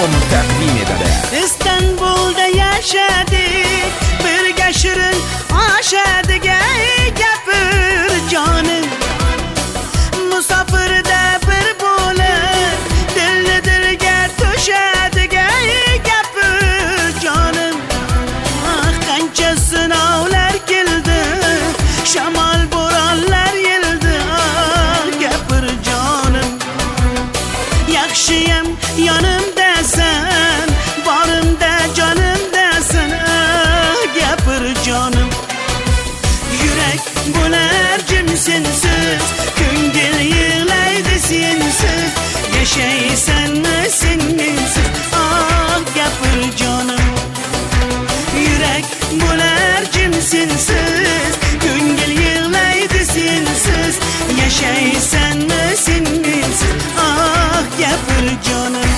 music.com taqdim etadi. İstanbul'da yaşadık, birga shirin oshadiga gapir jonim. Musofirda bir bo'lib, dilni dilga to'shadiga gapir jonim. Qancha sinovlar keldi, shamol bo'ronlar yeldi, gapir jonim. Yaxshiyam yonimdasan, borimda jonimdasan, gapir jonim. Yurak bo'lar jim sensiz, ko'ngil yig'laydi sensiz, yashaysanmi sen mensiz, gapir jonim. Yurak bo'lar jim sensiz, ko'ngil yig'laydi sensiz, yashaysanmi sen mensiz, gapir jonim.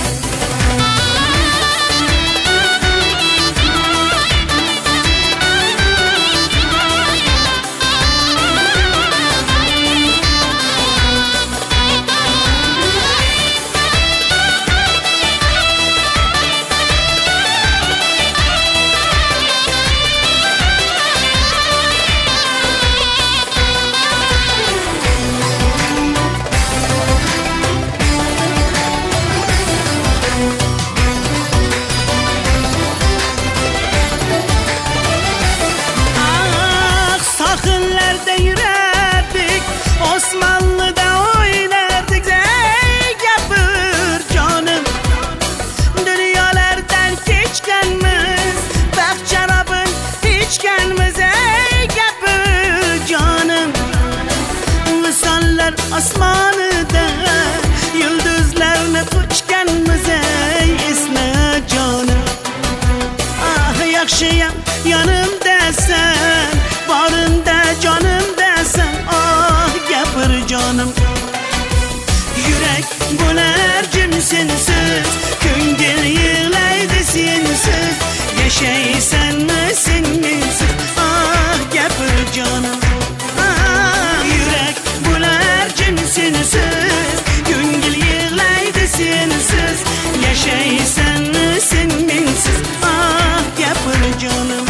Sahillerde yürerdik, Osmanlı'da oynardık, gapir jonim. Dünyalardan kechganmiz, baxt sharobin ichganmiz, gapir jonim. Visollar osmonida yulduzlarni quchganmiz, esna jonim. Yaxshiyam yonimdasan, borimda jonimdasan, gapir jonim. Yurak bo'lar jim sensiz, ko'ngil yig'laydi sensiz, yashaysanmi sen mensiz, gapir jonim. Yurak bo'lar jim sensiz, ko'ngil yig'laydi sensiz, yashaysanmi sen mensiz, gapir jonim.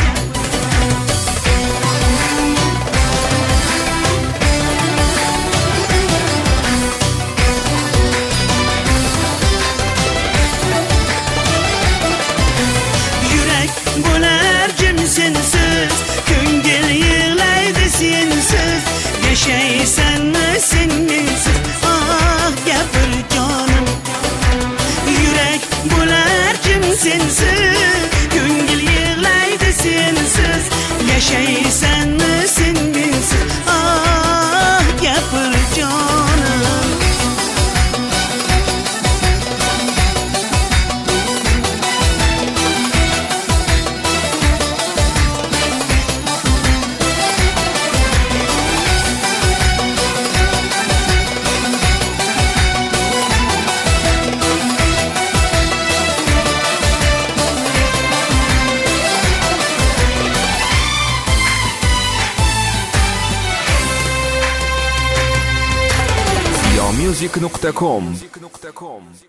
Bo'lar jim sensiz, ko'ngil yig'laydi sensiz, yashaysanmi sen mensiz, gapir jonim. Yurak bo'lar jim sensiz, ko'ngil yig'laydi sensiz, yashaysanmi sen mensiz, gapir jonim. music.com